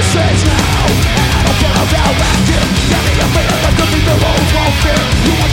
Change now, and I don't care about acting. Get me a feeling like the people won't fear. You